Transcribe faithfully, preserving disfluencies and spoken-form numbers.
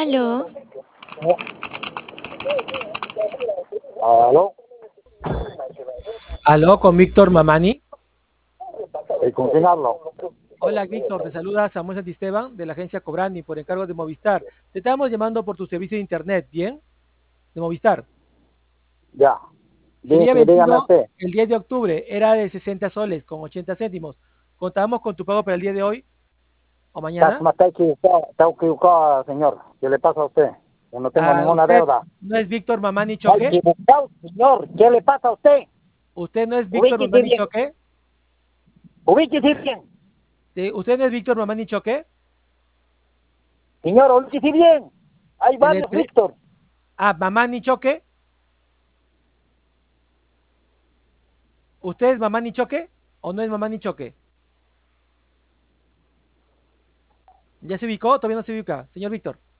Aló, ¿Aló? Aló, con Víctor Mamani. ¿Y con quién hablo? Hola, Víctor, te saluda Samuel Santisteban de la agencia Cobrani por encargo de Movistar. Te estamos llamando por tu servicio de internet, ¿bien? De Movistar. Ya. Se Dí- había Dígame vencido usted. el diez de octubre, era de sesenta soles con ochenta céntimos. ¿Contamos con tu pago para el día de hoy o Está, mañana? está equivocado, está equivocado, señor. ¿Qué le pasa a usted? Yo no tengo Ah, ninguna ¿usted deuda. no es Víctor Mamani Está Choque? equivocado, señor. ¿Qué le pasa a usted? ¿Usted no es Víctor Ubíquese Mamani bien. Choque? Ubíquese bien. Sí, ¿usted no es Víctor Mamani Choque? Señor, ubíquese bien. Hay varios Deletre- Víctor. Ah, Mamani Choque. ¿Usted es Mamani Choque o no es Mamani Choque? ¿Ya se ubicó? Todavía no se ubica, señor Víctor.